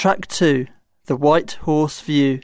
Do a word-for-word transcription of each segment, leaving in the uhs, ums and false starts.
Track two, The White Horse View.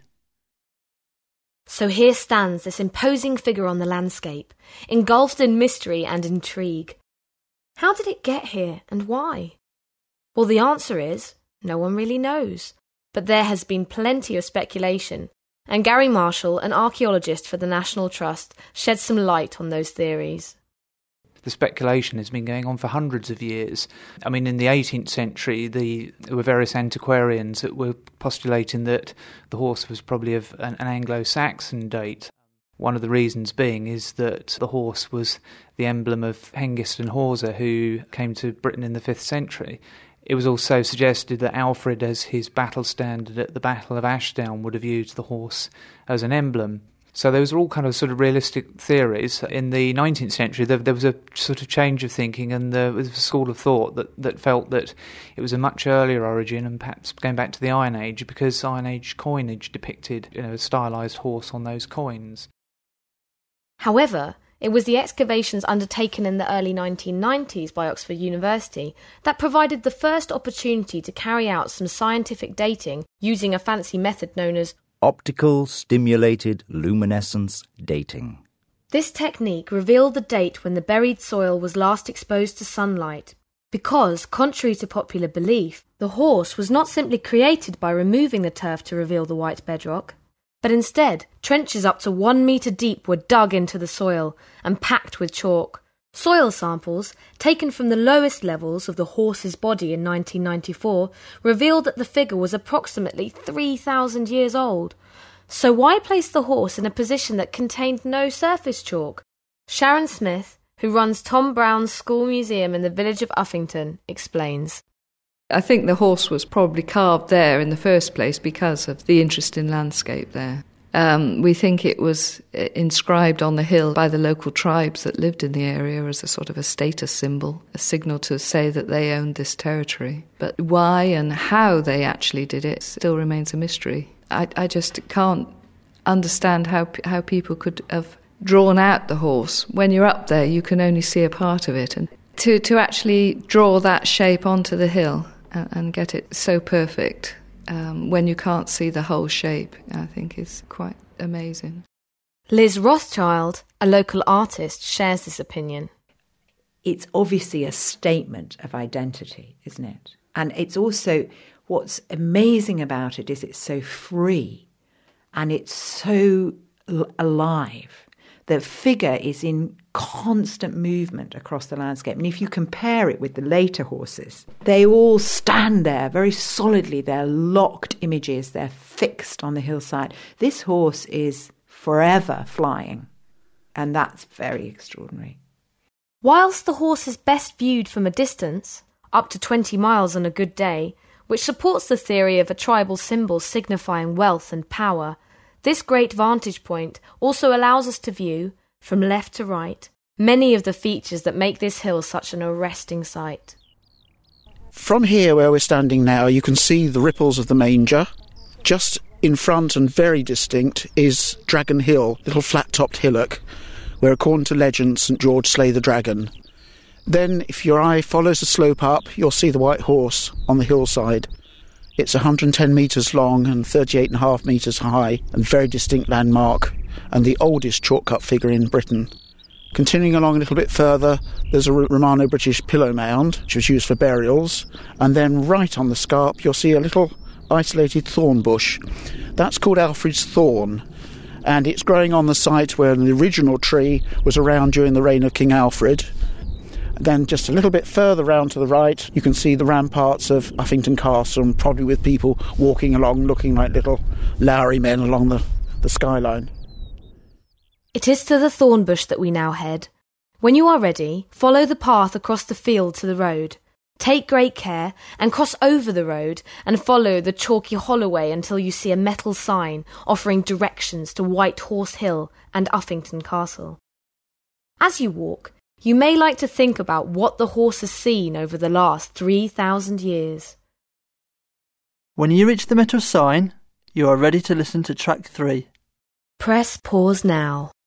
So here stands this imposing figure on the landscape, engulfed in mystery and intrigue. How did it get here, and why? Well, the answer is, no one really knows. But there has been plenty of speculation, and Gary Marshall, an archaeologist for the National Trust, sheds some light on those theories. The speculation has been going on for hundreds of years. I mean, in the eighteenth century, the, there were various antiquarians that were postulating that the horse was probably of an, an Anglo-Saxon date. One of the reasons being is that the horse was the emblem of Hengist and Horsa, who came to Britain in the fifth century. It was also suggested that Alfred, as his battle standard at the Battle of Ashdown, would have used the horse as an emblem. So those are all kind of sort of realistic theories. In the nineteenth century, there, there was a sort of change of thinking, and there was a school of thought that, that felt that it was a much earlier origin, and perhaps going back to the Iron Age, because Iron Age coinage depicted, you know, a stylised horse on those coins. However, it was the excavations undertaken in the early nineteen nineties by Oxford University that provided the first opportunity to carry out some scientific dating using a fancy method known as optical stimulated luminescence dating. This technique revealed the date when the buried soil was last exposed to sunlight, because, contrary to popular belief, the horse was not simply created by removing the turf to reveal the white bedrock, but instead trenches up to one metre deep were dug into the soil and packed with chalk. Soil samples, taken from the lowest levels of the horse's body in nineteen ninety-four, revealed that the figure was approximately three thousand years old. So why place the horse in a position that contained no surface chalk? Sharon Smith, who runs Tom Brown's School Museum in the village of Uffington, explains. I think the horse was probably carved there in the first place because of the interest in landscape there. Um, we think it was inscribed on the hill by the local tribes that lived in the area as a sort of a status symbol, a signal to say that they owned this territory. But why and how they actually did it still remains a mystery. I, I just can't understand how how people could have drawn out the horse. When you're up there, you can only see a part of it. And to, to actually draw that shape onto the hill and, and get it so perfect, Um, when you can't see the whole shape, I think is quite amazing. Liz Rothschild, a local artist, shares this opinion. It's obviously a statement of identity, isn't it? And it's also, what's amazing about it is it's so free and it's so l- alive. The figure is in constant movement across the landscape. And if you compare it with the later horses, they all stand there very solidly. They're locked images. They're fixed on the hillside. This horse is forever flying. And that's very extraordinary. Whilst the horse is best viewed from a distance, up to twenty miles on a good day, which supports the theory of a tribal symbol signifying wealth and power, this great vantage point also allows us to view, from left to right, many of the features that make this hill such an arresting sight. From here where we're standing now, you can see the ripples of the manger. Just in front and very distinct is Dragon Hill, little flat-topped hillock, where according to legend St George slay the dragon. Then, if your eye follows the slope up, you'll see the white horse on the hillside. It's one hundred ten metres long and thirty-eight and a half metres high, and very distinct landmark, and the oldest chalk-cut figure in Britain. Continuing along a little bit further, there's a Romano-British pillow mound, which was used for burials, and then right on the scarp you'll see a little isolated thorn bush. That's called Alfred's Thorn, and it's growing on the site where the original tree was around during the reign of King Alfred. Then just a little bit further round to the right, you can see the ramparts of Uffington Castle, and probably with people walking along looking like little Lowry men along the, the skyline. It is to the thorn bush that we now head. When you are ready, follow the path across the field to the road. Take great care and cross over the road and follow the chalky holloway until you see a metal sign offering directions to White Horse Hill and Uffington Castle. As you walk, you may like to think about what the horse has seen over the last three thousand years. When you reach the metal sign, you are ready to listen to track three. Press pause now.